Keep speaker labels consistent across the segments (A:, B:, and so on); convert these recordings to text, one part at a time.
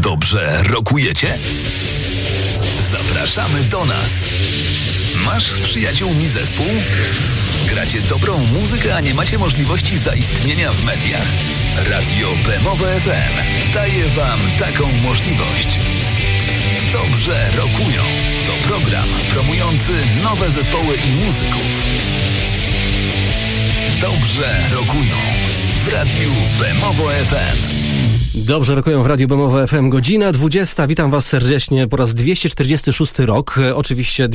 A: Dobrze rokujecie? Zapraszamy do nas. Masz z przyjaciółmi zespół? Gracie dobrą muzykę, a nie macie możliwości zaistnienia w mediach? Radio Bemowe FM daje wam taką możliwość. Dobrze rokują. To program promujący nowe zespoły i muzyków. Dobrze rokują w Radiu Bemowo FM.
B: Dobrze rokują w Radiu Bemowo FM, godzina 20. Witam was serdecznie po raz 246 rok. Oczywiście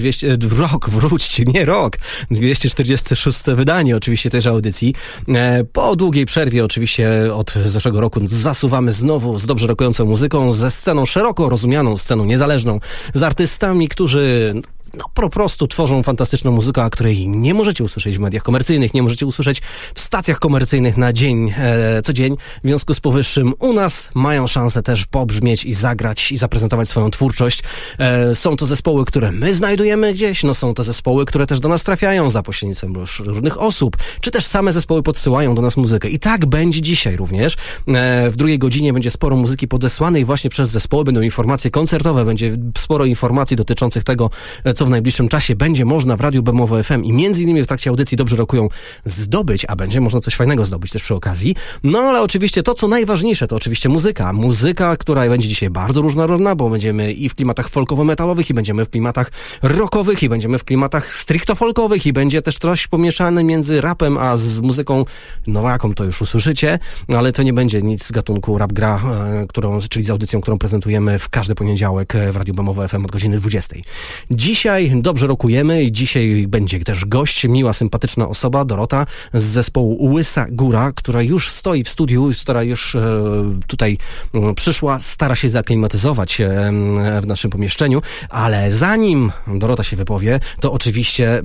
B: 246 wydanie oczywiście tejże audycji. Po długiej przerwie oczywiście od zeszłego roku zasuwamy znowu z dobrze rokującą muzyką, ze sceną szeroko rozumianą, sceną niezależną, z artystami, którzy po prostu tworzą fantastyczną muzykę, a której nie możecie usłyszeć w mediach komercyjnych, nie możecie usłyszeć w stacjach komercyjnych na dzień, co dzień. W związku z powyższym u nas mają szansę też pobrzmieć i zagrać i zaprezentować swoją twórczość. Są to zespoły, które my znajdujemy gdzieś, są to zespoły, które też do nas trafiają za pośrednictwem różnych osób, czy też same zespoły podsyłają do nas muzykę. I tak będzie dzisiaj również. W drugiej godzinie będzie sporo muzyki podesłanej właśnie przez zespoły, będą informacje koncertowe, będzie sporo informacji dotyczących tego, co w najbliższym czasie będzie można w Radiu Bemowo FM i między innymi w trakcie audycji Dobrze rokują zdobyć, a będzie można coś fajnego zdobyć też przy okazji. Ale oczywiście to, co najważniejsze, to oczywiście muzyka. Muzyka, która będzie dzisiaj bardzo różnorodna, bo będziemy i w klimatach folkowo-metalowych, i będziemy w klimatach rockowych, i będziemy w klimatach stricto-folkowych, i będzie też coś pomieszane między rapem, a z muzyką, jaką to już usłyszycie, ale to nie będzie nic z gatunku rap gra, czyli z audycją, którą prezentujemy w każdy poniedziałek w Radiu Bemowo FM od godziny 20. Dzisiaj dobrze rokujemy i dzisiaj będzie też gość, miła, sympatyczna osoba, Dorota z zespołu Łysa Góra, która już stoi w studiu, która już tutaj przyszła, stara się zaklimatyzować w naszym pomieszczeniu, ale zanim Dorota się wypowie, to oczywiście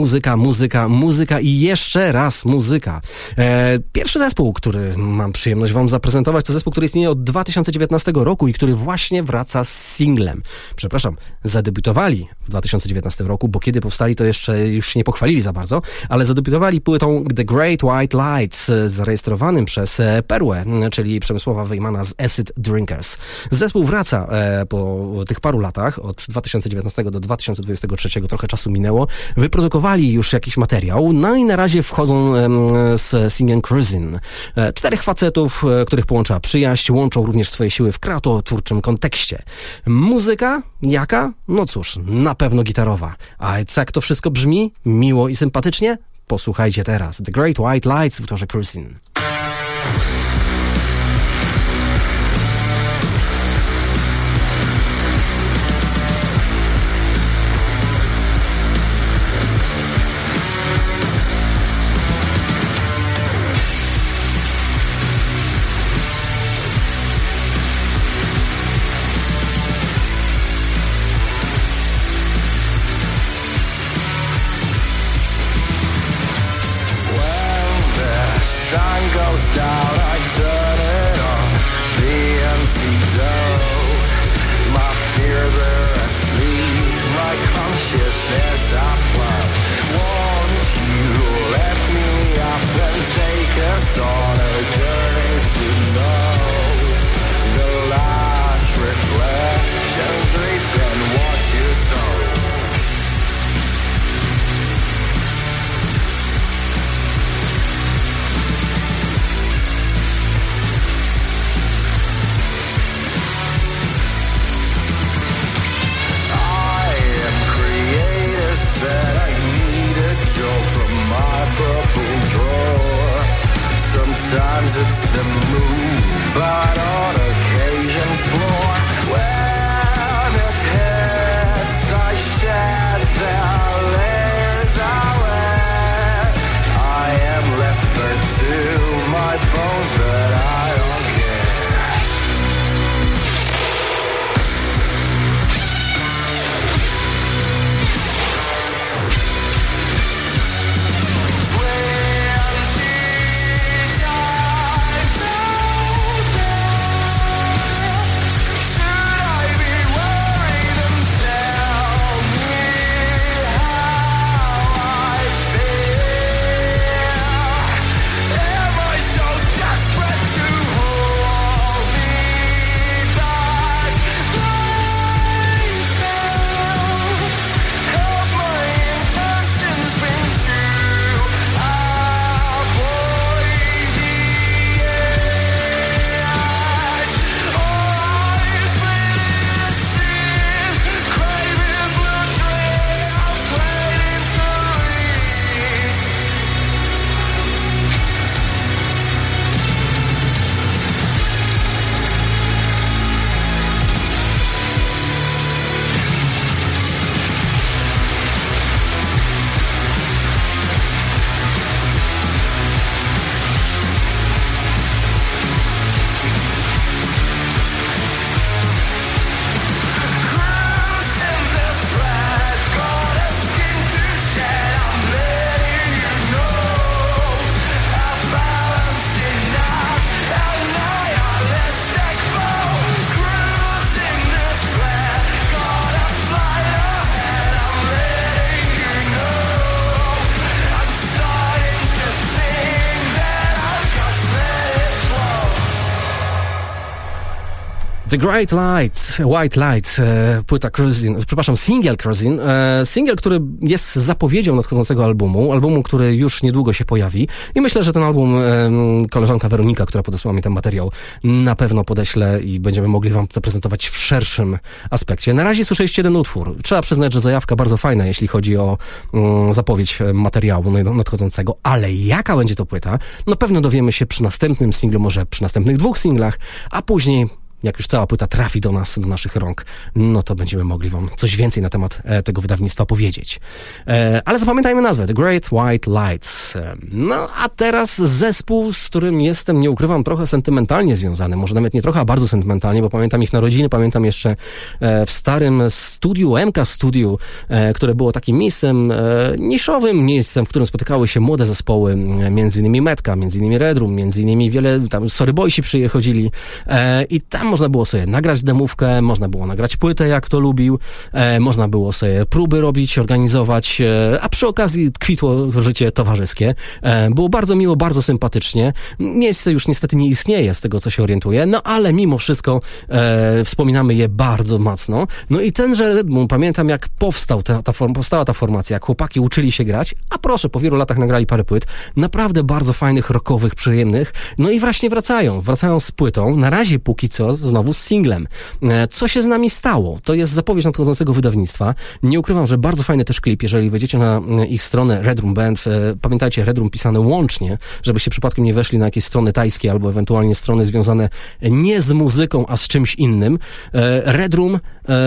B: muzyka i jeszcze raz muzyka. Pierwszy zespół, który mam przyjemność wam zaprezentować, to zespół, który istnieje od 2019 roku i który właśnie wraca z singlem. Zadebiutowali w 2019 roku, bo kiedy powstali, to jeszcze już się nie pochwalili za bardzo, ale zadebiutowali płytą The Great White Lights, zarejestrowanym przez Perłę, czyli Przemysława Wejmana z Acid Drinkers. Zespół wraca po tych paru latach, od 2019 do 2023, trochę czasu minęło, wyprodukowali już jakiś materiał, i na razie wchodzą z singlem Cruisin'. 4 facetów, których połącza przyjaźń, łączą również swoje siły w kreatywno-twórczym kontekście. Muzyka? Jaka? Cóż, na pewno gitarowa. A jak to wszystko brzmi? Miło i sympatycznie? Posłuchajcie teraz. The Great White Lights w utworze Cruisin'.
C: Sometimes it's the moon, but on occasion floor. When it hits, I shed the layers away. I am left bare to my bones, but I don't care. Times out there.
B: The Great Lights, White Lights, płyta Cruisin', przepraszam, single Cruisin', single, który jest zapowiedzią nadchodzącego albumu, który już niedługo się pojawi i myślę, że ten album koleżanka Weronika, która podesłała mi ten materiał, na pewno podeślę i będziemy mogli wam zaprezentować w szerszym aspekcie. Na razie słyszeliście jeden utwór. Trzeba przyznać, że zajawka bardzo fajna, jeśli chodzi o zapowiedź materiału nadchodzącego, ale jaka będzie to płyta? No pewno dowiemy się przy następnym singlu, może przy następnych 2 singlach, a później jak już cała płyta trafi do nas, do naszych rąk, no to będziemy mogli wam coś więcej na temat tego wydawnictwa powiedzieć. Ale zapamiętajmy nazwę, The Great White Lights. No a teraz zespół, z którym jestem, nie ukrywam, trochę sentymentalnie związany, może nawet nie trochę, a bardzo sentymentalnie, bo pamiętam ich narodziny, pamiętam jeszcze w starym studiu, MK Studiu, które było takim miejscem, niszowym miejscem, w którym spotykały się młode zespoły, między innymi Metka, między innymi Redrum, między innymi wiele, tam Sorry Boysi przychodzili i tam można było sobie nagrać demówkę, można było nagrać płytę, jak to lubił, można było sobie próby robić, organizować, a przy okazji kwitło życie towarzyskie. Było bardzo miło, bardzo sympatycznie. Miejsce już niestety nie istnieje, z tego co się orientuję, no ale mimo wszystko wspominamy je bardzo mocno. No i tenże Redrum, pamiętam jak powstała ta formacja, jak chłopaki uczyli się grać, a proszę, po wielu latach nagrali parę płyt, naprawdę bardzo fajnych, rockowych, przyjemnych, no i właśnie wracają z płytą, na razie póki co znowu z singlem. Co się z nami stało? To jest zapowiedź nadchodzącego wydawnictwa. Nie ukrywam, że bardzo fajny też klip, jeżeli wejdziecie na ich stronę Redrum Band, pamiętajcie, Redrum pisane łącznie, żebyście przypadkiem nie weszli na jakieś strony tajskie albo ewentualnie strony związane nie z muzyką, a z czymś innym. Redrum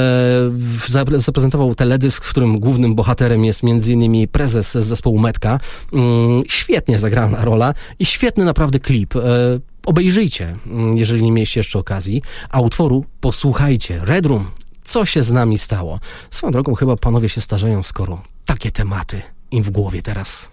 B: zaprezentował teledysk, w którym głównym bohaterem jest m.in. prezes z zespołu Metka. Świetnie zagrana rola i świetny naprawdę klip. Obejrzyjcie, jeżeli nie mieliście jeszcze okazji, a utworu posłuchajcie. Redrum, co się z nami stało? Swoją drogą chyba panowie się starzeją, skoro takie tematy im w głowie teraz.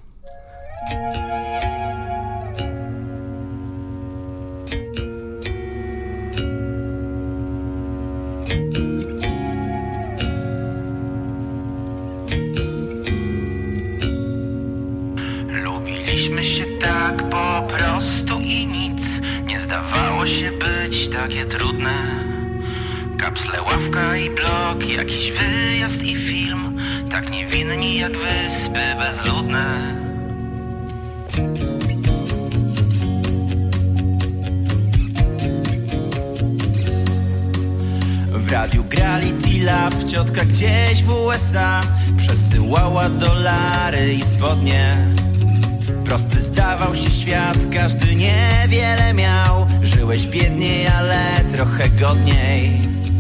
D: Lubiliśmy się tak po prostu i nic nie zdawało się być takie trudne. Kapsle, ławka i blok, jakiś wyjazd i film, tak niewinni jak wyspy bezludne. W radiu grali T-Love, ciotka gdzieś w USA przesyłała dolary i spodnie. Prosty zdawał się świat, każdy niewiele miał. Żyłeś biedniej, ale trochę godniej.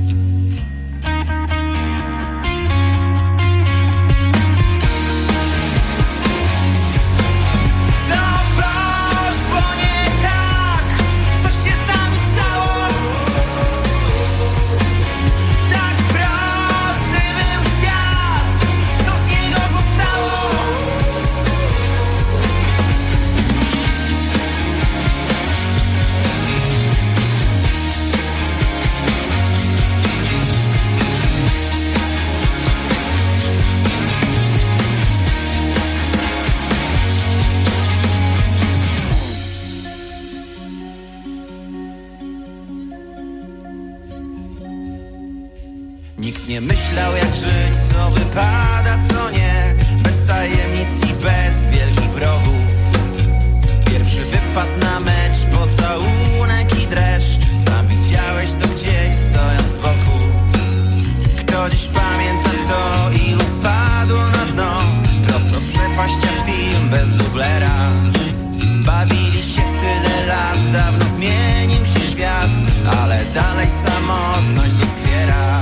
D: Nikt nie myślał jak żyć, co wypada, co nie. Bez tajemnic i bez wielkich wrogów. Pierwszy wypad na mecz, pocałunek i dreszcz. Sam widziałeś to gdzieś, stojąc z boku. Kto dziś pamięta to, ilu spadło na dno. Prosto z przepaścia film bez dublera. Bawili się tyle lat, dawno zmienił się świat, ale dalej samotność doskwiera.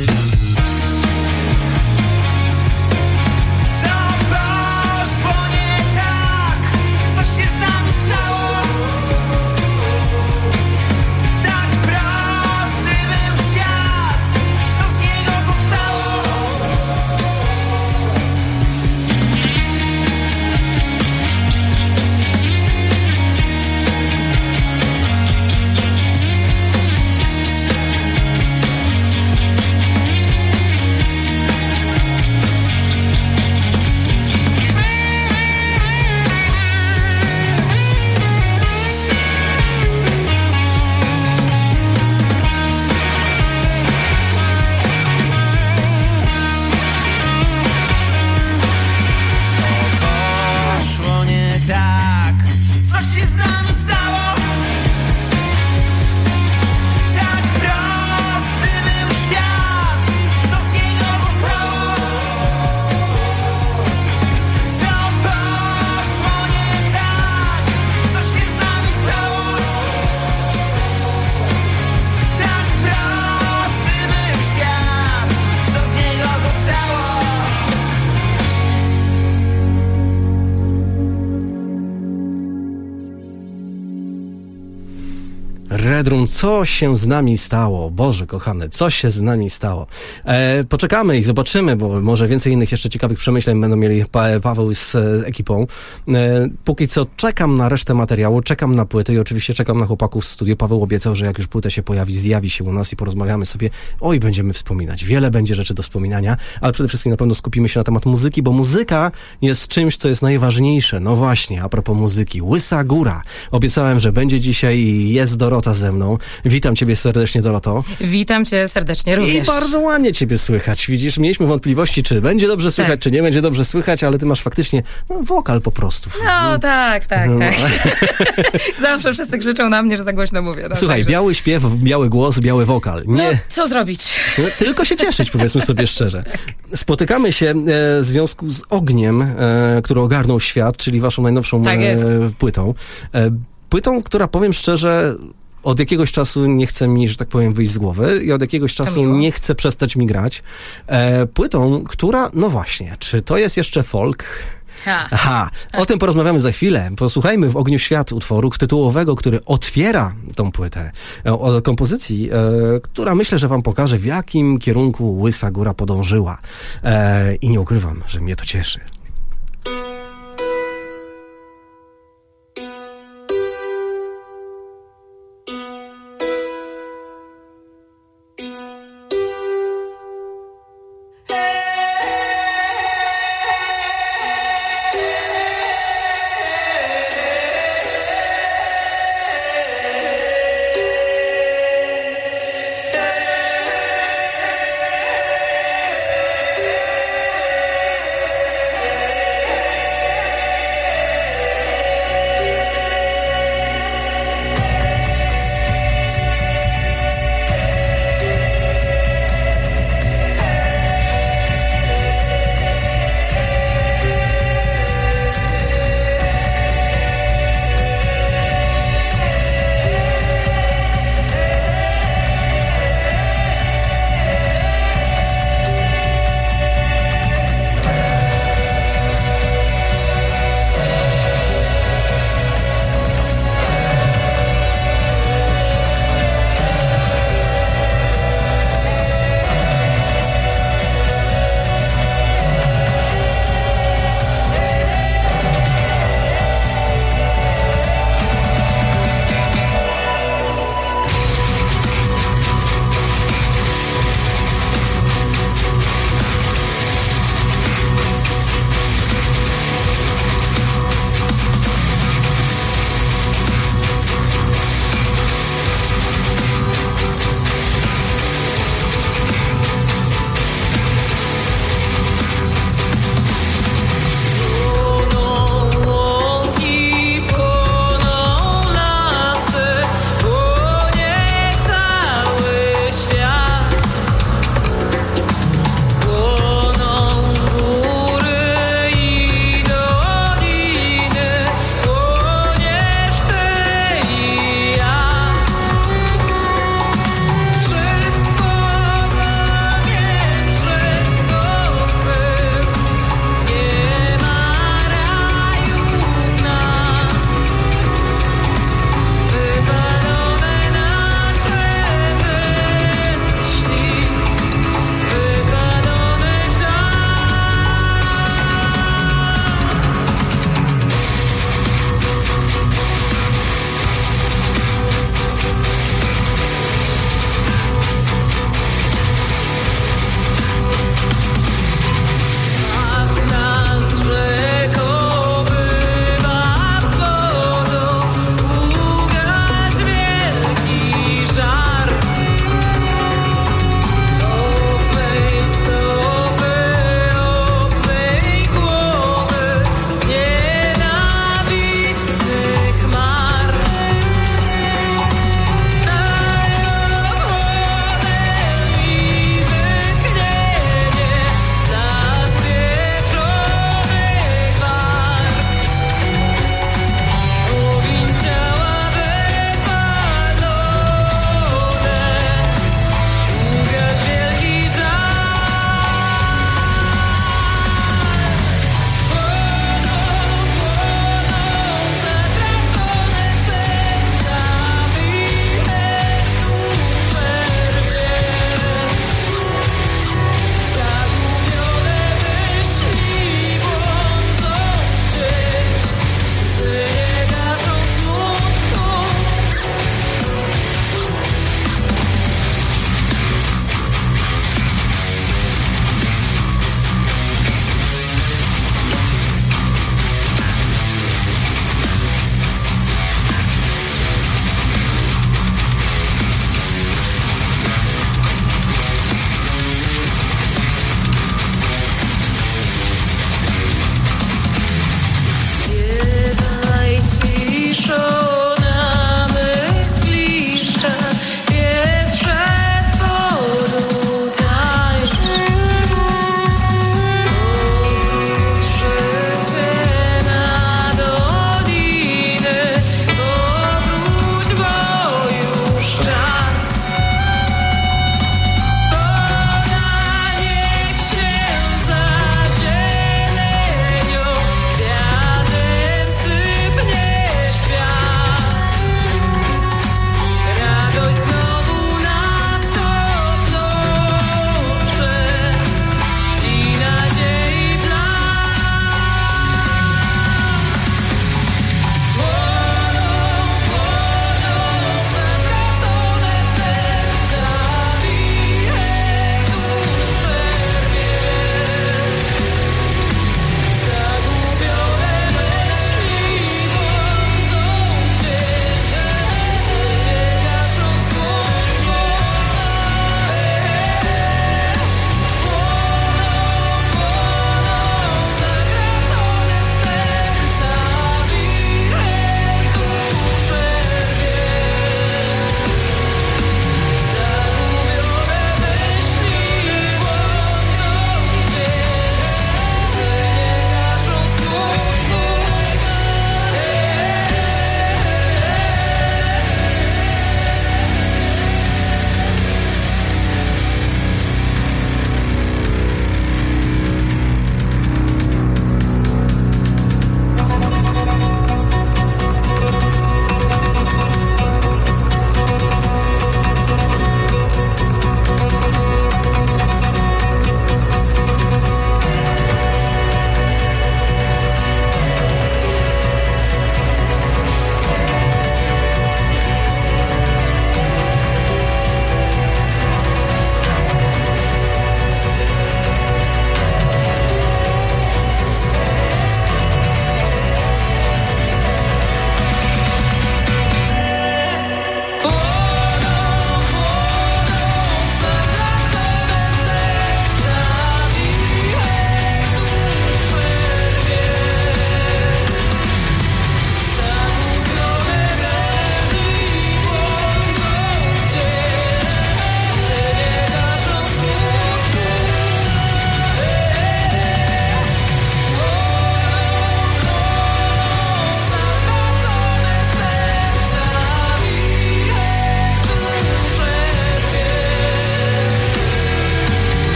D: Co poszło nie stało. Tak prosty był świat, co z niego zostało? Co poszło nie tak, co się z nami stało? Tak prosty był świat, co z niego zostało?
B: Red Room, co się z nami stało? Boże kochany, co się z nami stało? Poczekamy i zobaczymy, bo może więcej innych jeszcze ciekawych przemyśleń będą mieli Paweł z ekipą. Póki co czekam na resztę materiału, czekam na płyty i oczywiście czekam na chłopaków z studiu. Paweł obiecał, że jak już płyta się pojawi, zjawi się u nas i porozmawiamy sobie. Oj, będziemy wspominać. Wiele będzie rzeczy do wspominania, ale przede wszystkim na pewno skupimy się na temat muzyki, bo muzyka jest czymś, co jest najważniejsze. No właśnie, a propos muzyki. Łysa Góra. Obiecałem, że będzie dzisiaj i jest Dorota ze mną. Witam ciebie serdecznie, Doroto.
E: Witam cię serdecznie również.
B: I bardzo ładnie ciebie słychać. Widzisz, mieliśmy wątpliwości, czy będzie dobrze słychać, czy nie będzie dobrze słychać, ale ty masz faktycznie wokal po prostu.
E: No tak. Zawsze wszyscy krzyczą na mnie, że za głośno mówię. No,
B: Słuchaj,
E: także...
B: biały śpiew, biały głos, biały wokal. Nie.
E: No, co zrobić?
B: No, tylko się cieszyć, powiedzmy sobie szczerze. Spotykamy się w związku z Ogniem, który ogarnął świat, czyli waszą najnowszą płytą. Płytą, która, powiem szczerze, od jakiegoś czasu nie chce mi, że tak powiem, wyjść z głowy i od jakiegoś czasu nie chce przestać mi grać. Płytą, która, no właśnie, czy to jest jeszcze folk? Aha, o tym porozmawiamy za chwilę. Posłuchajmy w Ogniu Świat utworu tytułowego, który otwiera tą płytę. O kompozycji, która myślę, że wam pokaże, w jakim kierunku Łysa Góra podążyła. I nie ukrywam, że mnie to cieszy.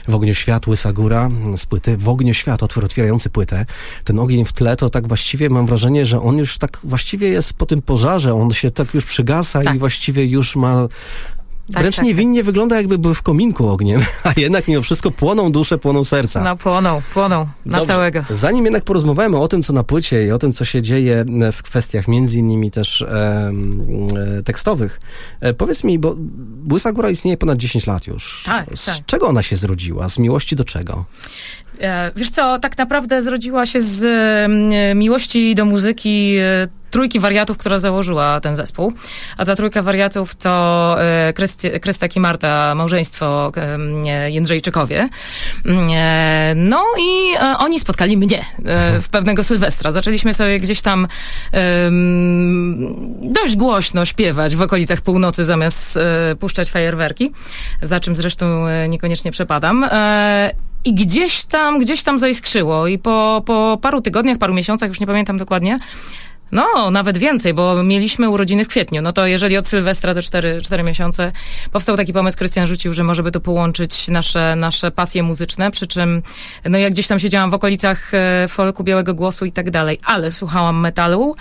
B: W ogniu świat, Łysa Góra z płyty W ogniu świat, otwierający płytę. Ten ogień w tle to tak właściwie mam wrażenie, że on już tak właściwie jest po tym pożarze, on się tak już przygasa i właściwie już ma... Wręcz niewinnie wygląda, jakby był w kominku ogniem, a jednak mimo wszystko płoną dusze, płoną serca.
E: No płoną na
B: Dobrze.
E: całego.
B: Zanim jednak porozmawiamy o tym, co na płycie i o tym, co się dzieje w kwestiach między innymi też tekstowych, powiedz mi, bo Łysa Góra istnieje ponad 10 lat już.
E: Tak,
B: Z czego ona się zrodziła? Z miłości do czego?
E: Wiesz co, tak naprawdę zrodziła się z miłości do muzyki trójki wariatów, która założyła ten zespół. A ta trójka wariatów to Krystek i Marta, małżeństwo Jędrzejczykowie. No i oni spotkali mnie w pewnego Sylwestra. Zaczęliśmy sobie gdzieś tam dość głośno śpiewać w okolicach północy zamiast puszczać fajerwerki, za czym zresztą niekoniecznie przepadam. I gdzieś tam zaiskrzyło i po paru tygodniach, paru miesiącach, już nie pamiętam dokładnie, no, nawet więcej, bo mieliśmy urodziny w kwietniu. No to jeżeli od Sylwestra do 4 miesiące powstał taki pomysł, Krystian rzucił, że może by to połączyć nasze pasje muzyczne, przy czym no ja gdzieś tam siedziałam w okolicach folku, Białego Głosu i tak dalej, ale słuchałam metalu.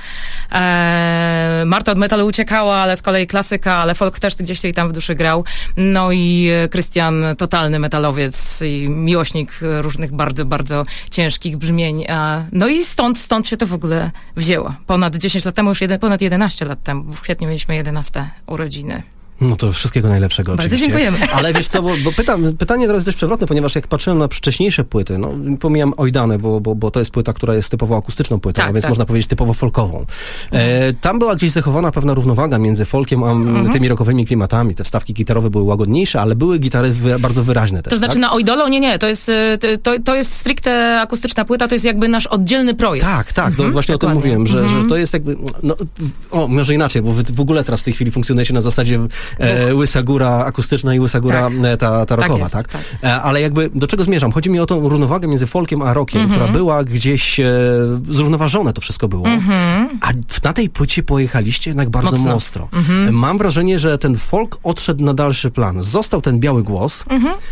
E: Marta od metalu uciekała, ale z kolei klasyka, ale folk też gdzieś jej tam w duszy grał. No i Krystian totalny metalowiec i miłośnik różnych bardzo, bardzo ciężkich brzmień. No i stąd się to w ogóle wzięło. Ponad 10 lat temu, już ponad 11 lat temu, w kwietniu mieliśmy 11 urodziny.
B: No to wszystkiego najlepszego
E: Bardzo
B: oczywiście.
E: dziękujemy.
B: Ale wiesz co, bo pytanie teraz jest dość przewrotne, ponieważ jak patrzyłem na wcześniejsze płyty, no pomijam Ojdane, bo to jest płyta, która jest typowo akustyczną płytą,
E: Tak,
B: a więc
E: tak.
B: można powiedzieć typowo folkową. Tam była gdzieś zachowana pewna równowaga między folkiem a tymi rockowymi klimatami. Te wstawki gitarowe były łagodniejsze, ale były gitary bardzo wyraźne też.
E: To znaczy
B: tak?
E: na Ojdolo? Nie, to jest stricte akustyczna płyta, to jest jakby nasz oddzielny projekt.
B: Tak, no właśnie
E: dokładnie.
B: o tym mówiłem, że to jest jakby, no, może inaczej, bo wy w ogóle teraz w tej chwili funkcjonujecie na zasadzie Łysa Góra akustyczna i Łysa Góra ta rockowa,
E: jest,
B: tak? Ale jakby do czego zmierzam? Chodzi mi o tą równowagę między folkiem a rockiem, która była gdzieś zrównoważone to wszystko było. A na tej płycie pojechaliście jednak bardzo mocno. Mam wrażenie, że ten folk odszedł na dalszy plan. Został ten biały głos.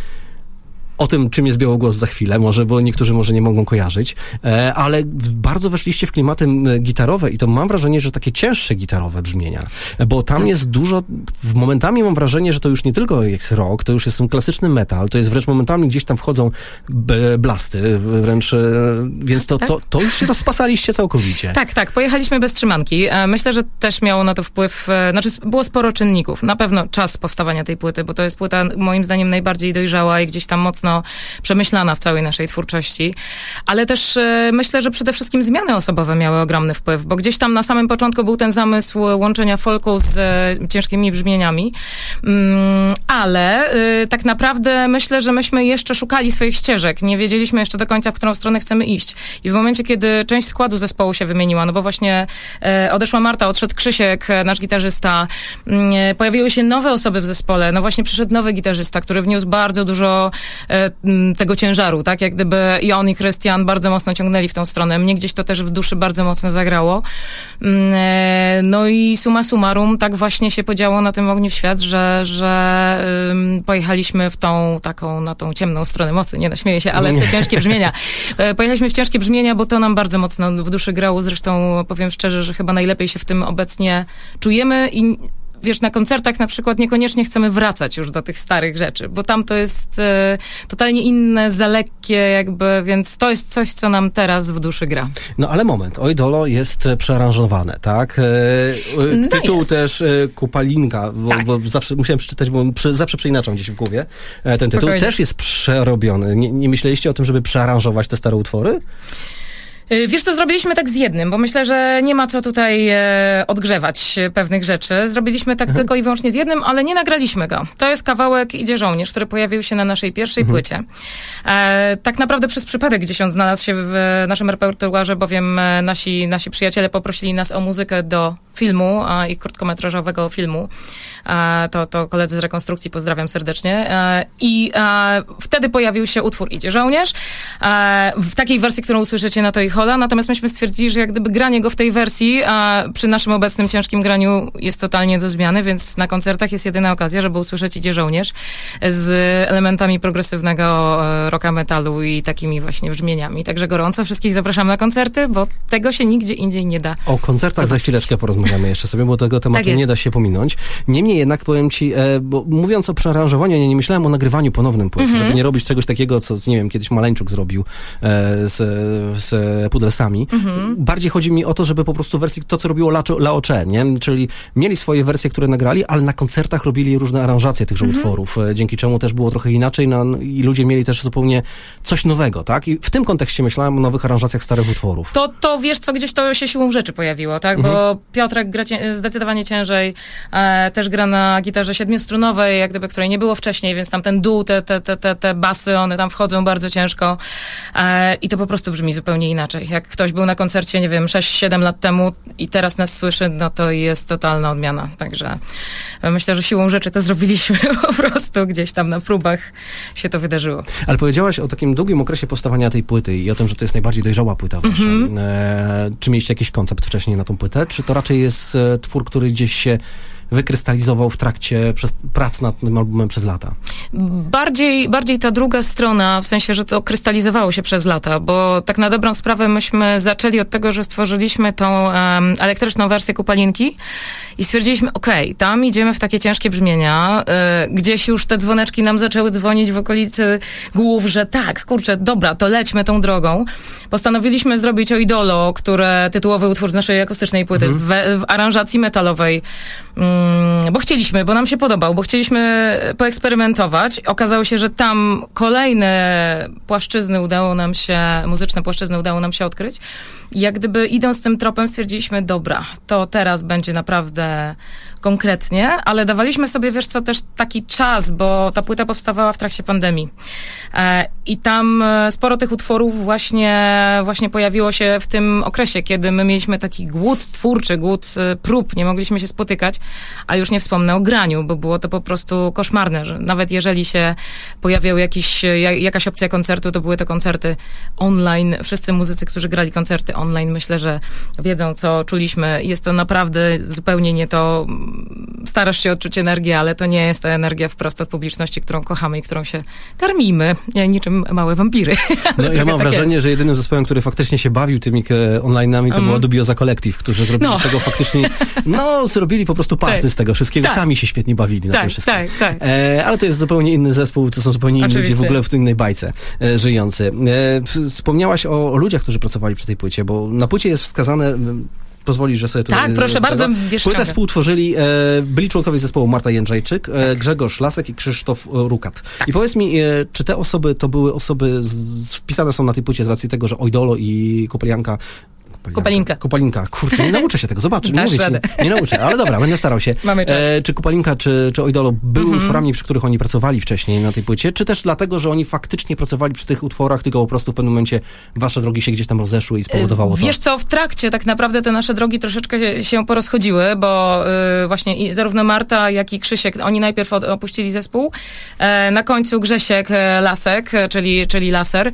B: O tym, czym jest białogłos za chwilę, bo niektórzy może nie mogą kojarzyć, ale bardzo weszliście w klimaty gitarowe i to mam wrażenie, że takie cięższe gitarowe brzmienia, bo tam jest dużo, momentami mam wrażenie, że to już nie tylko jest rock, to już jest klasyczny metal, to jest wręcz momentami gdzieś tam wchodzą blasty, wręcz, więc to już się rozpasaliście całkowicie.
E: Tak, pojechaliśmy bez trzymanki. Myślę, że też miało na to wpływ, było sporo czynników. Na pewno czas powstawania tej płyty, bo to jest płyta moim zdaniem najbardziej dojrzała i gdzieś tam mocno przemyślana w całej naszej twórczości, ale też myślę, że przede wszystkim zmiany osobowe miały ogromny wpływ, bo gdzieś tam na samym początku był ten zamysł łączenia folku z ciężkimi brzmieniami, ale tak naprawdę myślę, że myśmy jeszcze szukali swoich ścieżek, nie wiedzieliśmy jeszcze do końca, w którą stronę chcemy iść. I w momencie, kiedy część składu zespołu się wymieniła, no bo właśnie odeszła Marta, odszedł Krzysiek, nasz gitarzysta, pojawiły się nowe osoby w zespole, no właśnie przyszedł nowy gitarzysta, który wniósł bardzo dużo tego ciężaru, tak? Jak gdyby i on, i Krystian bardzo mocno ciągnęli w tą stronę. Mnie gdzieś to też w duszy bardzo mocno zagrało. No i summa summarum tak właśnie się podziało na tym ogniu świat, że pojechaliśmy w tą taką, na tą ciemną stronę mocy. Nie, śmieję się, ale w te ciężkie brzmienia. Pojechaliśmy w ciężkie brzmienia, bo to nam bardzo mocno w duszy grało. Zresztą powiem szczerze, że chyba najlepiej się w tym obecnie czujemy i wiesz, na koncertach na przykład niekoniecznie chcemy wracać już do tych starych rzeczy, bo tam to jest totalnie inne, za lekkie jakby, więc to jest coś, co nam teraz w duszy gra.
B: No ale moment, Ojdolo jest przearanżowane, tak? Tytuł
E: jest.
B: też Kupalinka, bo zawsze musiałem przeczytać, bo zawsze przeinaczam gdzieś w głowie. Ten tytuł też jest przerobiony. Nie myśleliście o tym, żeby przearanżować te stare utwory?
E: Wiesz co, zrobiliśmy tak z jednym, bo myślę, że nie ma co tutaj odgrzewać pewnych rzeczy. Zrobiliśmy tak tylko i wyłącznie z jednym, ale nie nagraliśmy go. To jest kawałek Idzie żołnierz, który pojawił się na naszej pierwszej płycie. Tak naprawdę przez przypadek gdzieś on znalazł się w naszym repertuarze, bowiem nasi przyjaciele poprosili nas o muzykę do filmu i krótkometrażowego filmu. To koledzy z rekonstrukcji, pozdrawiam serdecznie. I wtedy pojawił się utwór Idzie żołnierz. W takiej wersji, którą usłyszycie, no to i Warhola, natomiast myśmy stwierdzili, że jak gdyby granie go w tej wersji, a przy naszym obecnym ciężkim graniu jest totalnie do zmiany, więc na koncertach jest jedyna okazja, żeby usłyszeć Idzie żołnierz z elementami progresywnego rocka metalu i takimi właśnie brzmieniami. Także gorąco wszystkich zapraszam na koncerty, bo tego się nigdzie indziej nie da.
B: O koncertach za chwileczkę porozmawiamy jeszcze sobie, bo tego tematu nie da się pominąć. Niemniej jednak powiem ci, bo mówiąc o przearanżowaniu, ja nie myślałem o nagrywaniu ponownym płyt, żeby nie robić czegoś takiego, co, nie wiem, kiedyś Maleńczuk zrobił z Pudelsami. Bardziej chodzi mi o to, żeby po prostu wersji, to co robiło Laocze, nie? Czyli mieli swoje wersje, które nagrali, ale na koncertach robili różne aranżacje tychże utworów, dzięki czemu też było trochę inaczej, i ludzie mieli też zupełnie coś nowego, tak? I w tym kontekście myślałem o nowych aranżacjach starych utworów.
E: To wiesz co, gdzieś to się siłą rzeczy pojawiło, tak? Bo Piotrek gra zdecydowanie ciężej, też gra na gitarze siedmiostrunowej, jak gdyby, której nie było wcześniej, więc tam ten dół, te basy, one tam wchodzą bardzo ciężko i to po prostu brzmi zupełnie inaczej. Jak ktoś był na koncercie, nie wiem, 6-7 lat temu i teraz nas słyszy, no to jest totalna odmiana. Także myślę, że siłą rzeczy to zrobiliśmy po prostu gdzieś tam na próbach się to wydarzyło.
B: Ale powiedziałaś o takim długim okresie powstawania tej płyty i o tym, że to jest najbardziej dojrzała płyta wasza. Czy mieliście jakiś koncept wcześniej na tą płytę? Czy to raczej jest twór, który gdzieś się wykrystalizował w trakcie prac nad tym albumem przez lata?
E: Bardziej ta druga strona, w sensie, że to krystalizowało się przez lata, bo tak na dobrą sprawę myśmy zaczęli od tego, że stworzyliśmy tą elektryczną wersję Kupalinki i stwierdziliśmy, okej, tam idziemy w takie ciężkie brzmienia, gdzieś już te dzwoneczki nam zaczęły dzwonić w okolicy głów, że tak, kurczę, dobra, to lećmy tą drogą. Postanowiliśmy zrobić O Idolo, tytułowy utwór z naszej akustycznej płyty, w aranżacji metalowej, bo chcieliśmy, bo nam się podobał, bo chcieliśmy poeksperymentować. Okazało się, że tam kolejne muzyczne płaszczyzny udało nam się odkryć. I jak gdyby idąc tym tropem stwierdziliśmy, dobra, to teraz będzie naprawdę konkretnie, ale dawaliśmy sobie, wiesz co, też taki czas, bo ta płyta powstawała w trakcie pandemii. I tam sporo tych utworów właśnie pojawiło się w tym okresie, kiedy my mieliśmy taki głód twórczy, głód prób, nie mogliśmy się spotykać, a już nie wspomnę o graniu, bo było to po prostu koszmarne, że nawet jeżeli się pojawiał jakaś opcja koncertu, to były to koncerty online. Wszyscy muzycy, którzy grali koncerty online, myślę, że wiedzą, co czuliśmy. Jest to naprawdę zupełnie nie to. Starasz się odczuć energię, ale to nie jest ta energia wprost od publiczności, którą kochamy i którą się karmimy, niczym małe wampiry.
B: No, ja mam wrażenie, że jedynym zespołem, który faktycznie się bawił tymi online'ami, to była Dubioza Collective, którzy zrobili z tego faktycznie, zrobili po prostu party z tego wszystkiego, sami się świetnie bawili na tym wszystkim.
E: Tak.
B: Ale to jest zupełnie inny zespół, to są zupełnie inni ludzie w ogóle w tej innej bajce żyjący. Wspomniałaś o ludziach, którzy pracowali przy tej płycie, bo na płycie jest wskazane, pozwolisz, że sobie tutaj...
E: Tak, proszę bardzo,
B: Płytę współtworzyli, byli członkowie zespołu Marta Jędrzejczyk, Grzegorz Lasek i Krzysztof Rukat. Tak. I powiedz mi, czy te osoby to były osoby, wpisane są na tej płycie z racji tego, że Ojdolo i Kupalinka. Kurczę, nie nauczę się tego, zobacz. Nie nauczę, ale dobra, będę starał się.
E: Mamy czas.
B: Czy Kupalinka, czy Ojdolo były utworami, przy których oni pracowali wcześniej na tej płycie, czy też dlatego, że oni faktycznie pracowali przy tych utworach, tylko po prostu w pewnym momencie wasze drogi się gdzieś tam rozeszły i spowodowało to?
E: Wiesz co, w trakcie tak naprawdę te nasze drogi troszeczkę się porozchodziły, bo właśnie zarówno Marta, jak i Krzysiek, oni najpierw opuścili zespół, na końcu Grzesiek Lasek, czyli Laser,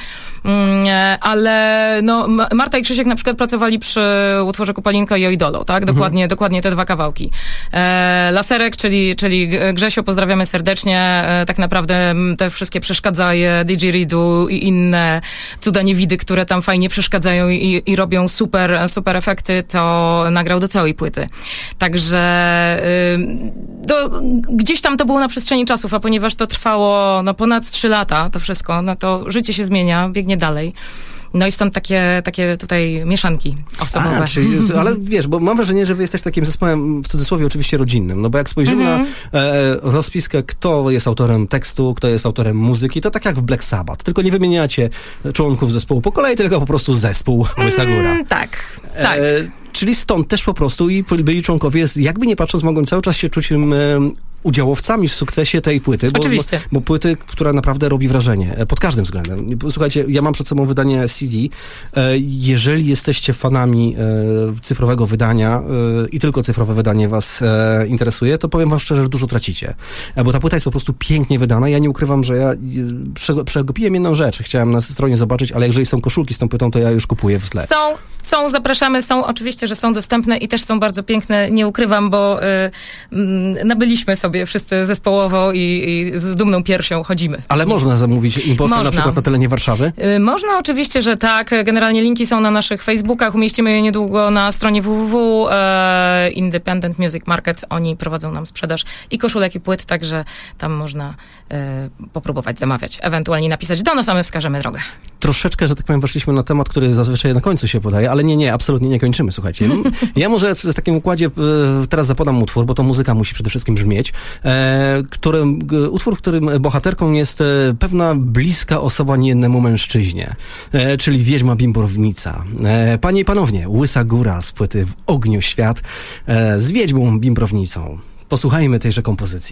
E: ale Marta i Krzysiek na przykład pracowali przy utworze Kupalinka i Ojdolo, tak? Dokładnie te dwa kawałki. Laserek, czyli Grzesio, pozdrawiamy serdecznie. Tak naprawdę te wszystkie przeszkadzaje, didgeridoo i inne cuda niewidy, które tam fajnie przeszkadzają i robią super efekty, to nagrał do całej płyty. Także gdzieś tam to było na przestrzeni czasów, a ponieważ to trwało ponad 3 lata, to wszystko, to życie się zmienia, biegnie dalej. No i stąd takie tutaj mieszanki osobowe.
B: Ale wiesz, bo mam wrażenie, że wy jesteście takim zespołem, w cudzysłowie oczywiście rodzinnym, no bo jak spojrzymy na rozpiskę, kto jest autorem tekstu, kto jest autorem muzyki, to tak jak w Black Sabbath, tylko nie wymieniacie członków zespołu po kolei, tylko po prostu zespół Łysa Góra.
E: Tak.
B: Czyli stąd też po prostu i byli członkowie, jakby nie patrząc, mogą cały czas się czuć udziałowcami w sukcesie tej płyty.
E: Oczywiście.
B: Bo płyty, która naprawdę robi wrażenie. Pod każdym względem. Słuchajcie, ja mam przed sobą wydanie CD. Jeżeli jesteście fanami cyfrowego wydania i tylko cyfrowe wydanie was interesuje, to powiem wam szczerze, że dużo tracicie. Bo ta płyta jest po prostu pięknie wydana. Ja nie ukrywam, że ja przegapiłem jedną rzecz. Chciałem na stronie zobaczyć, ale jeżeli są koszulki z tą płytą, to ja już kupuję w tle.
E: Zapraszamy, oczywiście, że są dostępne i też są bardzo piękne, nie ukrywam, bo nabyliśmy sobie wszyscy zespołowo i z dumną piersią chodzimy.
B: Ale można zamówić impostor na przykład na terenie Warszawy?
E: Można, oczywiście, że tak. Generalnie linki są na naszych Facebookach, umieścimy je niedługo na stronie www. Independent Music Market. Oni prowadzą nam sprzedaż i koszulek i płyt, także tam można popróbować zamawiać. Ewentualnie napisać do nas, a my wskażemy drogę.
B: Troszeczkę, że tak powiem, weszliśmy na temat, który zazwyczaj na końcu się podaje, ale nie, absolutnie nie kończymy, słuchajcie. Ja może w takim układzie teraz zapodam utwór, bo to muzyka musi przede wszystkim brzmieć. Utwór, w którym bohaterką jest pewna bliska osoba niejednemu mężczyźnie, czyli wiedźma Bimbrownica. Panie i panowie, Łysa Góra z płyty W ogniu świat z wiedźmą Bimbrownicą. Posłuchajmy tejże kompozycji.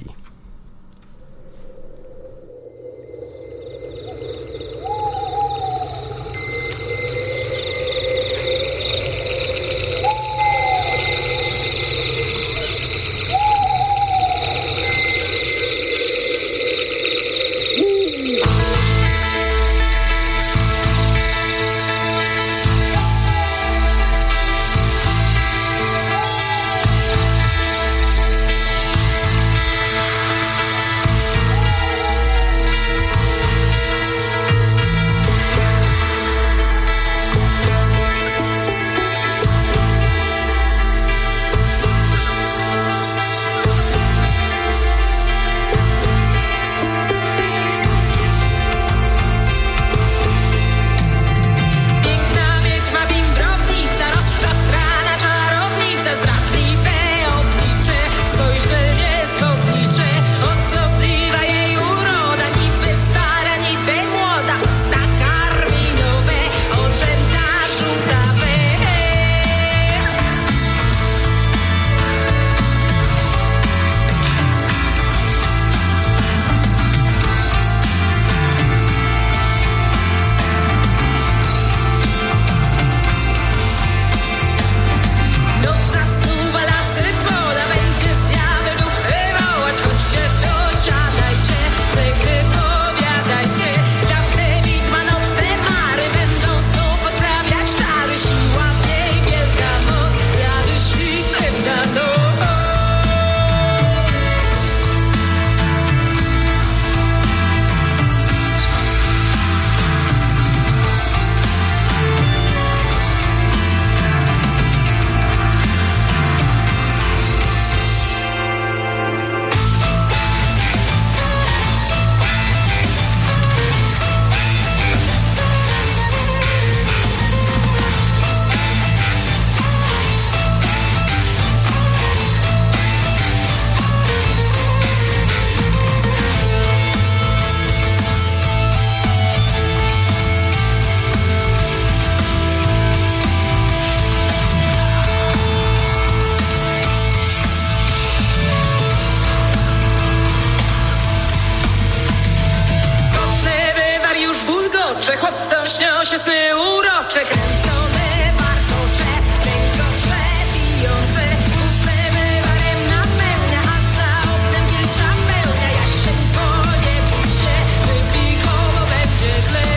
F: Chłopcom śnią się sny urocze, kręcone warkocze, rękocze bijące. Ufemy barem napełnia, a za oknem wilcza pełnia. Jasieńko, nie bój się, wypikowo będzie źle.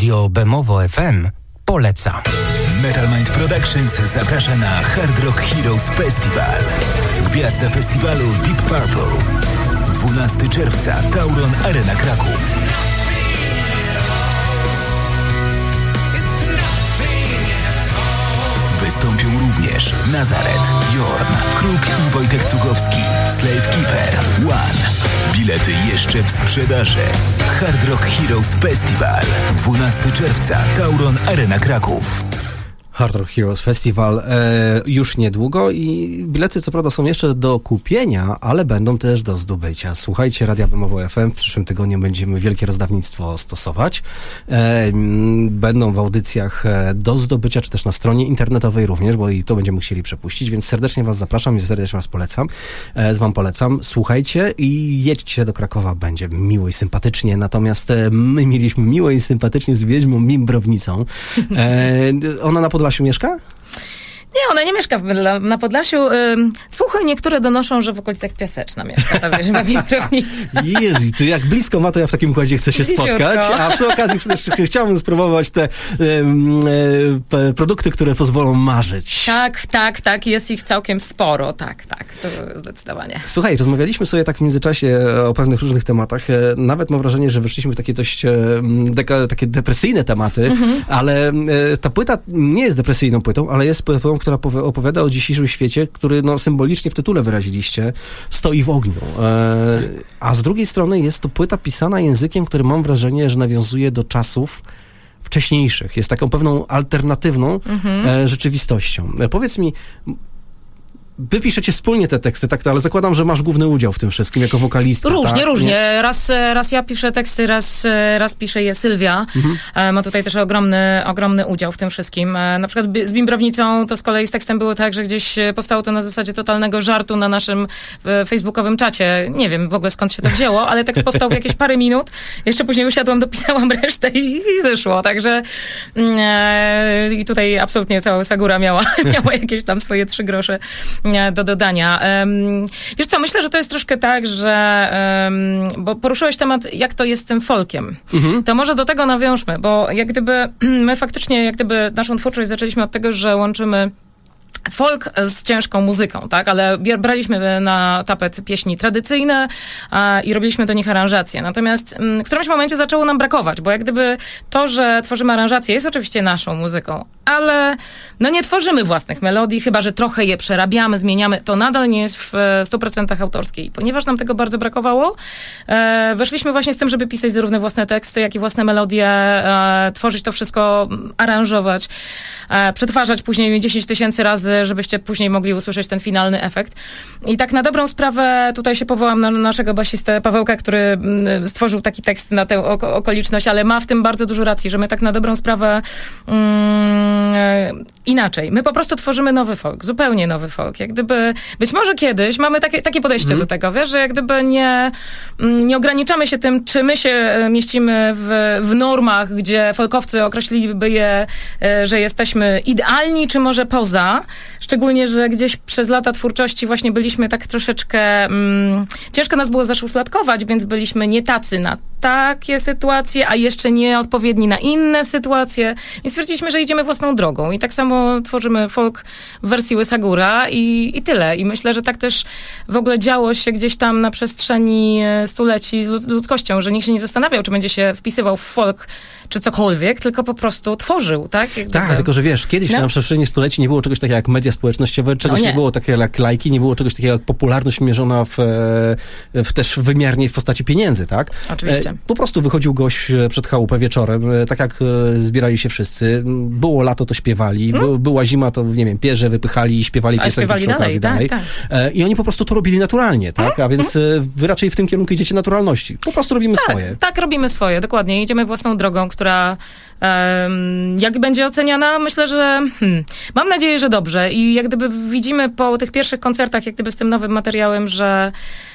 G: Radio Bemowo FM poleca.
A: Metal Mind Productions zaprasza na Hard Rock Heroes Festival. Gwiazda festiwalu Deep Purple. 12 czerwca, Tauron Arena Kraków. Wystąpią również Nazaret, Jorn, Kruk i Wojtek Cugowski, Slave Keeper, One. Bilety jeszcze w sprzedaży. Hard Rock Heroes Festival. 12 czerwca, Tauron Arena Kraków.
B: Hard Rock Heroes Festival już niedługo i bilety co prawda są jeszcze do kupienia, ale będą też do zdobycia. Słuchajcie Radia Bemowo FM, w przyszłym tygodniu będziemy wielkie rozdawnictwo stosować. Będą w audycjach do zdobycia, czy też na stronie internetowej również, bo i to będziemy chcieli przepuścić, więc serdecznie was zapraszam i serdecznie was wam polecam. Słuchajcie i jedźcie do Krakowa, będzie miło i sympatycznie, natomiast my mieliśmy miło i sympatycznie z Wiedźmą Mimbrownicą. Ona na Podlasiu mieszka?
E: Nie, ona nie mieszka na Podlasiu. Słuchy niektóre donoszą, że w okolicach Piaseczna mieszka ta Wiedźma Mimbrownica.
B: Jezu, to jak blisko ma, to ja w takim układzie chcę się spotkać. A przy okazji chciałbym spróbować te produkty, które pozwolą marzyć.
E: Tak. Jest ich całkiem sporo. Tak, to zdecydowanie.
B: Słuchaj, rozmawialiśmy sobie tak w międzyczasie o pewnych różnych tematach. Nawet mam wrażenie, że wyszliśmy w takie dość takie depresyjne tematy, ale ta płyta nie jest depresyjną płytą, ale jest płytą, która opowiada o dzisiejszym świecie, który symbolicznie w tytule wyraziliście, stoi w ogniu. A z drugiej strony jest to płyta pisana językiem, który mam wrażenie, że nawiązuje do czasów wcześniejszych. Jest taką pewną alternatywną rzeczywistością. Powiedz mi, wy piszecie wspólnie te teksty, tak, ale zakładam, że masz główny udział w tym wszystkim jako wokalista.
E: Różnie. Raz ja piszę teksty, raz pisze je Sylwia. Ma tutaj też ogromny udział w tym wszystkim. Na przykład z Mimbrownicą to z kolei z tekstem było tak, że gdzieś powstało to na zasadzie totalnego żartu na naszym facebookowym czacie. Nie wiem w ogóle skąd się to wzięło, ale tekst powstał w jakieś parę minut. Jeszcze później usiadłam, dopisałam resztę i wyszło. Także i tutaj absolutnie cała Sagura miała jakieś tam swoje 3 grosze do dodania. Wiesz co, myślę, że to jest troszkę tak, że bo poruszyłeś temat, jak to jest z tym folkiem. To może do tego nawiążmy, bo jak gdyby my faktycznie, jak gdyby naszą twórczość zaczęliśmy od tego, że łączymy folk z ciężką muzyką, tak? Ale braliśmy na tapet pieśni tradycyjne i robiliśmy do nich aranżacje. Natomiast w którymś momencie zaczęło nam brakować, bo jak gdyby to, że tworzymy aranżacje jest oczywiście naszą muzyką, ale nie tworzymy własnych melodii, chyba że trochę je przerabiamy, zmieniamy, to nadal nie jest w 100% autorskie. I ponieważ nam tego bardzo brakowało, weszliśmy właśnie z tym, żeby pisać zarówno własne teksty, jak i własne melodie, tworzyć to wszystko, aranżować, przetwarzać później 10 000 razy, żebyście później mogli usłyszeć ten finalny efekt. I tak na dobrą sprawę tutaj się powołam na naszego basistę Pawełka, który stworzył taki tekst na tę okoliczność, ale ma w tym bardzo dużo racji, że my tak na dobrą sprawę inaczej. My po prostu tworzymy nowy folk, zupełnie nowy folk. Jak gdyby, być może kiedyś mamy takie podejście do tego, wiesz, że jak gdyby nie ograniczamy się tym, czy my się mieścimy w normach, gdzie folkowcy określiliby je, że jesteśmy idealni, czy może poza. Szczególnie, że gdzieś przez lata twórczości właśnie byliśmy tak troszeczkę... ciężko nas było zaszufladkować, więc byliśmy nie tacy na takie sytuacje, a jeszcze nieodpowiedni na inne sytuacje. I stwierdziliśmy, że idziemy własną drogą. I tak samo tworzymy folk w wersji Łysagóra i tyle. I myślę, że tak też w ogóle działo się gdzieś tam na przestrzeni stuleci z ludzkością, że nikt się nie zastanawiał, czy będzie się wpisywał w folk, czy cokolwiek, tylko po prostu tworzył, tak?
B: Tak, tylko że wiesz, kiedyś na przestrzeni stuleci nie było czegoś takiego jak media społecznościowe, czegoś nie było takiego jak lajki, nie było czegoś takiego jak popularność mierzona w też wymiernie w postaci pieniędzy, tak?
E: Oczywiście.
B: Po prostu wychodził gość przed chałupę wieczorem, tak jak zbierali się wszyscy. Było lato, to śpiewali, była zima, to nie wiem, pierze wypychali i śpiewali piosenki przy okazji dalej. Tak. I oni po prostu to robili naturalnie, tak? A więc wy raczej w tym kierunku idziecie naturalności. Po prostu robimy swoje.
E: Tak, robimy swoje, dokładnie. Idziemy własną drogą, która jak będzie oceniana, myślę, że mam nadzieję, że dobrze. I jak gdyby widzimy po tych pierwszych koncertach, jak gdyby z tym nowym materiałem, że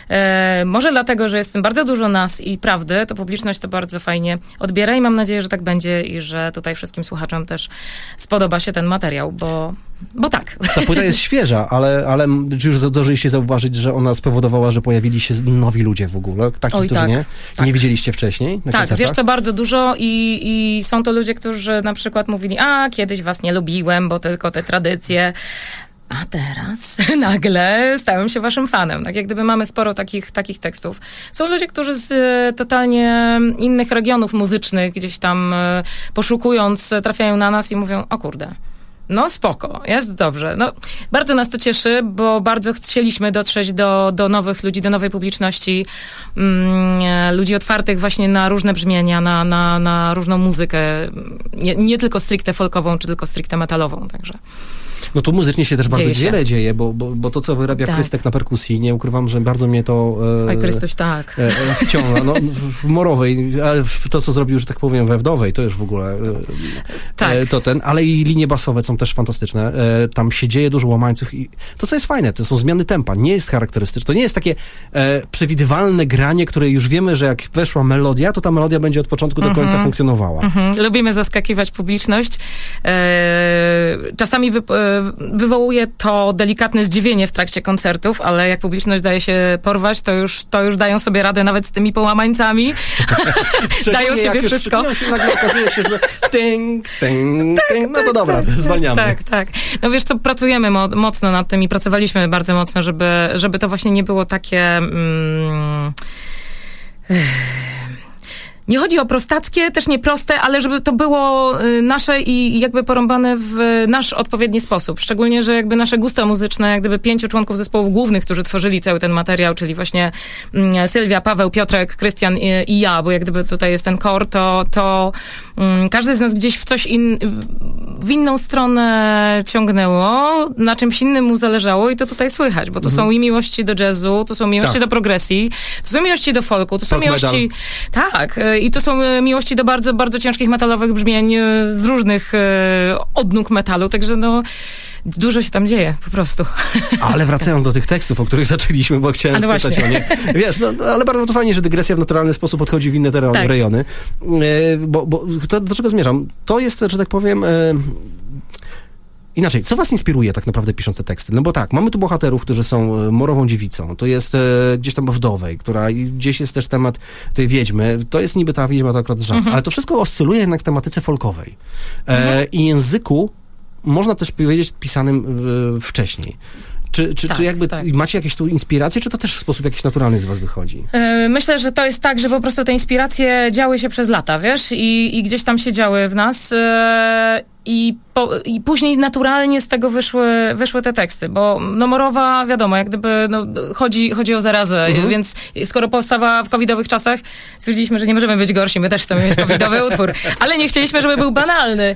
E: Może dlatego, że jest w tym bardzo dużo nas i prawdy, to publiczność to bardzo fajnie odbiera i mam nadzieję, że tak będzie i że tutaj wszystkim słuchaczom też spodoba się ten materiał, bo tak.
B: Ta płyta jest świeża, ale już zdążyliście zauważyć, że ona spowodowała, że pojawili się nowi ludzie w ogóle, którzy
E: tak,
B: nie widzieliście wcześniej na koncertach?
E: Wiesz co, bardzo dużo i są to ludzie, którzy na przykład mówili, kiedyś was nie lubiłem, bo tylko te tradycje, a teraz nagle stałem się waszym fanem. Tak jak gdyby mamy sporo takich tekstów. Są ludzie, którzy z totalnie innych regionów muzycznych gdzieś tam poszukując trafiają na nas i mówią, o kurde, no spoko, jest dobrze. No, bardzo nas to cieszy, bo bardzo chcieliśmy dotrzeć do nowych ludzi, do nowej publiczności, ludzi otwartych właśnie na różne brzmienia, na różną muzykę, nie tylko stricte folkową, czy tylko stricte metalową, także.
B: No tu muzycznie się też bardzo wiele dzieje, bo to, co wyrabia Krystek na perkusji, nie ukrywam, że bardzo mnie to
E: Oj, Krystuś, tak.
B: wciąga. No, w Morowej, ale to, co zrobił, że tak powiem, we Wdowej, to już w ogóle ale i linie basowe są też fantastyczne. Tam się dzieje dużo łamańców i to, co jest fajne, to są zmiany tempa. Nie jest charakterystyczne. To nie jest takie przewidywalne granie, które już wiemy, że jak weszła melodia, to ta melodia będzie od początku do końca funkcjonowała.
E: Lubimy zaskakiwać publiczność. Czasami wywołuje to delikatne zdziwienie w trakcie koncertów, ale jak publiczność daje się porwać, to już dają sobie radę nawet z tymi połamańcami. Dają sobie wszystko.
B: Się, nagle okazuje się, że ting, no to dobra, zwalniamy.
E: Tak. No wiesz co, pracujemy mocno nad tym i pracowaliśmy bardzo mocno, żeby to właśnie nie było takie... Nie chodzi o prostackie, też nie proste, ale żeby to było nasze i jakby porąbane w nasz odpowiedni sposób. Szczególnie, że jakby nasze gusta muzyczne, jak gdyby 5 członków zespołów głównych, którzy tworzyli cały ten materiał, czyli właśnie Sylwia, Paweł, Piotrek, Krystian i ja, bo jak gdyby tutaj jest ten core, to każdy z nas gdzieś w inną stronę ciągnęło, na czymś innym mu zależało i to tutaj słychać, bo to są i miłości do jazzu, to są miłości do progresji, to są miłości do folku, to są miłości... Tak, i to są miłości do bardzo, bardzo ciężkich metalowych brzmień z różnych odnóg metalu, także no dużo się tam dzieje, po prostu.
B: Ale wracając do tych tekstów, o których zaczęliśmy, bo chciałem spytać o nie. Wiesz, ale bardzo to fajnie, że dygresja w naturalny sposób odchodzi w inne rejony. Bo do czego zmierzam? To jest, że tak powiem... Inaczej, co was inspiruje tak naprawdę pisząc te teksty? No bo tak, mamy tu bohaterów, którzy są morową dziewicą, to jest gdzieś tam wdowej, która gdzieś jest też temat tej wiedźmy, to jest niby ta wiedźma, to akurat żart, ale to wszystko oscyluje jednak w tematyce folkowej. I języku, można też powiedzieć, pisanym wcześniej. Czy jakby macie jakieś tu inspiracje, czy to też w sposób jakiś naturalny z was wychodzi?
E: Myślę, że to jest tak, że po prostu te inspiracje działy się przez lata, wiesz, i gdzieś tam się działy w nas. I później naturalnie z tego wyszły te teksty, bo no Morowa, wiadomo, jak gdyby chodzi o zarazę, więc skoro powstała w covidowych czasach, stwierdziliśmy, że nie możemy być gorsi, my też chcemy mieć covidowy utwór, ale nie chcieliśmy, żeby był banalny.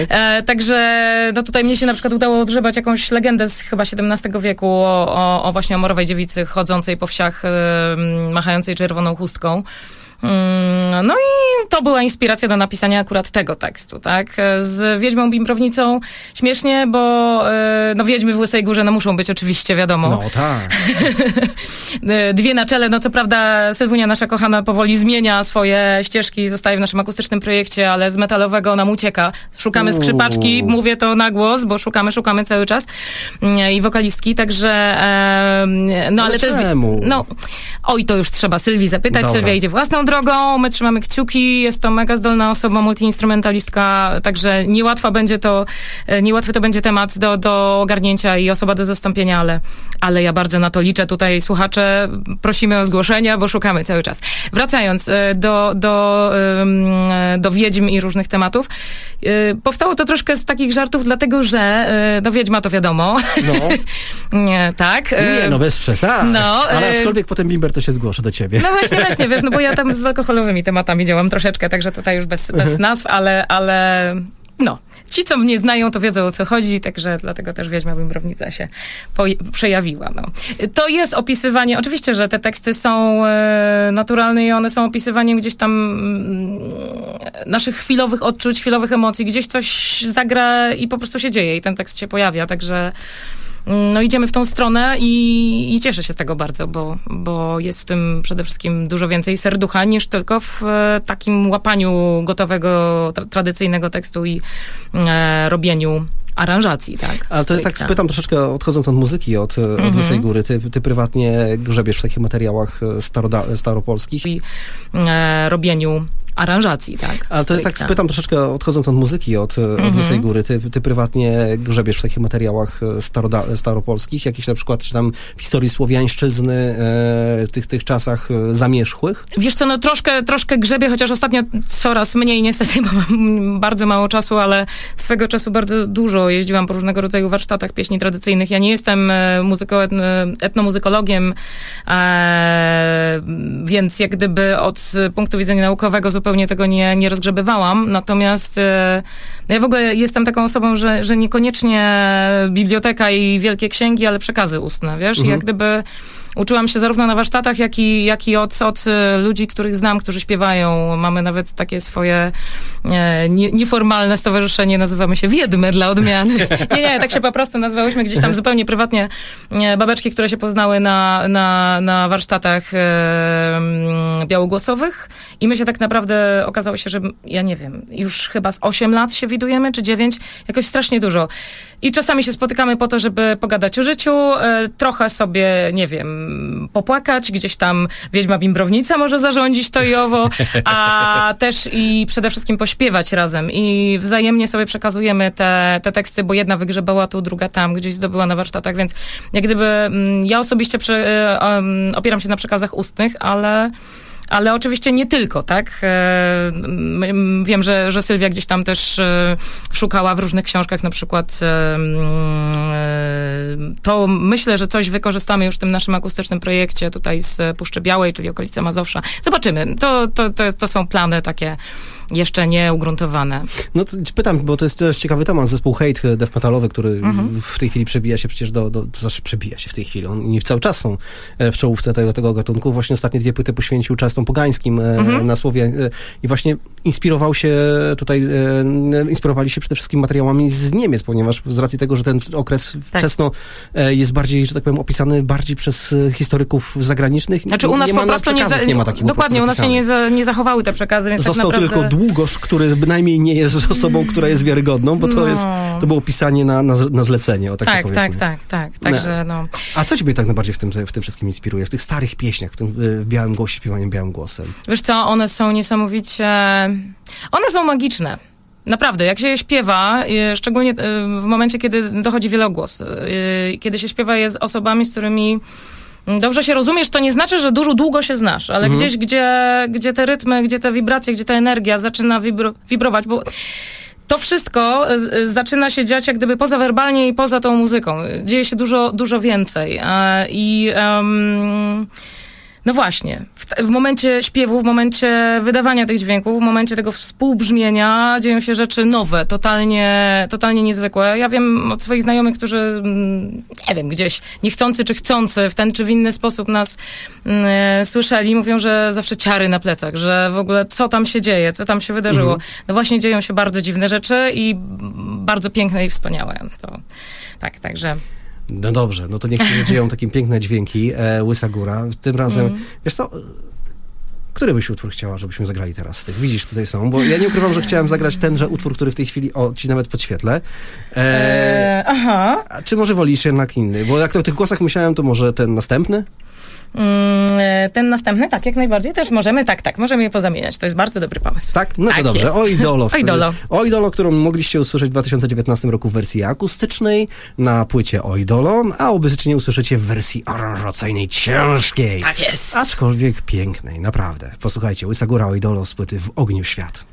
E: Także no tutaj mnie się na przykład udało odgrzebać jakąś legendę z chyba XVII wieku o właśnie o morowej dziewicy chodzącej po wsiach, machającej czerwoną chustką. No i to była inspiracja do napisania akurat tego tekstu, tak? Z Wiedźmą Bimbrownicą śmiesznie, bo no wiedźmy w Łysej Górze no muszą być oczywiście, wiadomo.
B: No tak.
E: Dwie na czele, no co prawda Sylwunia, nasza kochana, powoli zmienia swoje ścieżki, zostaje w naszym akustycznym projekcie, ale z metalowego nam ucieka. Szukamy skrzypaczki, mówię to na głos, bo szukamy cały czas i wokalistki, także no ale
B: czemu?
E: Oj, to już trzeba Sylwii zapytać. Dobra. Sylwia idzie własną drogą, my trzymamy kciuki, jest to mega zdolna osoba, multiinstrumentalistka, także niełatwy to będzie temat do ogarnięcia i osoba do zastąpienia, ale ja bardzo na to liczę. Tutaj słuchacze, prosimy o zgłoszenia, bo szukamy cały czas. Wracając do wiedźm i różnych tematów, powstało to troszkę z takich żartów, dlatego że wiedźma to wiadomo.
B: No.
E: Nie, tak.
B: Nie, bez przesady. Ale aczkolwiek potem Bimber to się zgłoszę do ciebie.
E: No właśnie, wiesz, bo ja tam z alkoholowymi tematami działam troszeczkę, także tutaj już bez nazw, ale no, ci, co mnie znają, to wiedzą, o co chodzi, także dlatego też Wiedźma Bimbrownica się przejawiła. No. To jest opisywanie, oczywiście, że te teksty są naturalne i one są opisywaniem gdzieś tam naszych chwilowych odczuć, chwilowych emocji, gdzieś coś zagra i po prostu się dzieje i ten tekst się pojawia, także no idziemy w tą stronę i cieszę się z tego bardzo, bo jest w tym przede wszystkim dużo więcej serducha niż tylko w takim łapaniu gotowego, tradycyjnego tekstu i robieniu aranżacji, tak.
B: Ale to tak spytam troszeczkę, odchodząc od muzyki, od Łysej Góry. Ty prywatnie grzebiesz w takich materiałach staropolskich?
E: I robieniu aranżacji, tak.
B: Ale to tak spytam troszeczkę, odchodząc od muzyki, od Łysej Góry. Ty prywatnie grzebiesz w takich materiałach staropolskich, jakieś na przykład, czy tam w historii słowiańszczyzny, w tych czasach zamierzchłych?
E: Wiesz co, no troszkę grzebię, chociaż ostatnio coraz mniej niestety, bo mam bardzo mało czasu, ale swego czasu bardzo dużo jeździłam po różnego rodzaju warsztatach pieśni tradycyjnych. Ja nie jestem etnomuzykologiem, więc jak gdyby od punktu widzenia naukowego zupełnie tego nie rozgrzebywałam. Natomiast ja w ogóle jestem taką osobą, że niekoniecznie biblioteka i wielkie księgi, ale przekazy ustne, wiesz? I jak gdyby uczyłam się zarówno na warsztatach, jak i od ludzi, których znam, którzy śpiewają. Mamy nawet takie swoje nieformalne stowarzyszenie, nazywamy się Wiedmy dla odmiany. Nie, tak się po prostu nazywałyśmy gdzieś tam zupełnie prywatnie babeczki, które się poznały na warsztatach białogłosowych i my się tak naprawdę okazało się, że ja nie wiem, już chyba z 8 lat się widujemy, czy 9, jakoś strasznie dużo. I czasami się spotykamy po to, żeby pogadać o życiu, trochę sobie, nie wiem, popłakać, gdzieś tam Wiedźma Bimbrownica może zarządzić to i owo, a też i przede wszystkim pośpiewać razem i wzajemnie sobie przekazujemy te teksty, bo jedna wygrzebała tu, druga tam, gdzieś zdobyła na warsztatach, więc jak gdyby ja osobiście opieram się na przekazach ustnych, ale oczywiście nie tylko, tak? Wiem, że Sylwia gdzieś tam też szukała w różnych książkach, na przykład to myślę, że coś wykorzystamy już w tym naszym akustycznym projekcie tutaj z Puszczy Białej, czyli okolice Mazowsza. Zobaczymy. To są plany takie jeszcze nie ugruntowane.
B: No to pytam, bo to jest ciekawy temat. Zespół Hate, death metalowy, który w tej chwili przebija się przecież przebija się w tej chwili. Oni cały czas są w czołówce tego gatunku. Właśnie ostatnie 2 płyty poświęcił czasom pogańskim na Słowie i właśnie inspirowali się przede wszystkim materiałami z Niemiec, ponieważ z racji tego, że ten okres wczesno jest bardziej, że tak powiem, opisany bardziej przez historyków zagranicznych.
E: Znaczy u nas po prostu nie ma takich. Dokładnie, u nas się nie zachowały te przekazy, więc
B: został
E: tak naprawdę...
B: tylko Długosz, który bynajmniej nie jest osobą, która jest wiarygodną, bo to było pisanie na zlecenie, o tak powiedzmy.
E: Tak. Także no.
B: A co ciebie tak najbardziej w tym wszystkim inspiruje? W tych starych pieśniach, w białym głosie, śpiewaniem białym głosem?
E: Wiesz co, one są niesamowicie... One są magiczne. Naprawdę, jak się je śpiewa, szczególnie w momencie, kiedy dochodzi wielogłos, kiedy się śpiewa je z osobami, z którymi dobrze się rozumiesz, to nie znaczy, że długo się znasz, ale gdzieś, gdzie te rytmy, gdzie te wibracje, gdzie ta energia zaczyna wibrować, bo to wszystko zaczyna się dziać jak gdyby pozawerbalnie i poza tą muzyką. Dzieje się dużo więcej. No właśnie, w momencie śpiewu, w momencie wydawania tych dźwięków, w momencie tego współbrzmienia dzieją się rzeczy nowe, totalnie niezwykłe. Ja wiem od swoich znajomych, którzy, nie wiem, gdzieś niechcący czy chcący w ten czy w inny sposób nas słyszeli, mówią, że zawsze ciary na plecach, że w ogóle co tam się dzieje, co tam się wydarzyło. No właśnie dzieją się bardzo dziwne rzeczy i bardzo piękne i wspaniałe. To tak, także...
B: No dobrze, no to niech się dzieją takie piękne dźwięki, Łysa Góra. Tym razem, wiesz co, który byś utwór chciała, żebyśmy zagrali teraz z tych? Widzisz, tutaj są, bo ja nie ukrywam, że chciałem zagrać tenże utwór, który w tej chwili, ci nawet podświetlę. A czy może wolisz jednak inny? Bo jak to o tych głosach myślałem, to może ten następny?
E: Ten następny, tak, jak najbardziej. Też możemy, możemy je pozamieniać. To jest bardzo dobry pomysł.
B: Tak? No to
E: tak
B: dobrze.
E: Jest.
B: O Idolo, którą mogliście usłyszeć w 2019 roku w wersji akustycznej na płycie O Idolo, a obecnie usłyszycie w wersji aranżacyjnej ciężkiej.
E: Tak jest.
B: Aczkolwiek pięknej, naprawdę. Posłuchajcie, Łysa Góra, O Idolo z płyty W ogniu świat.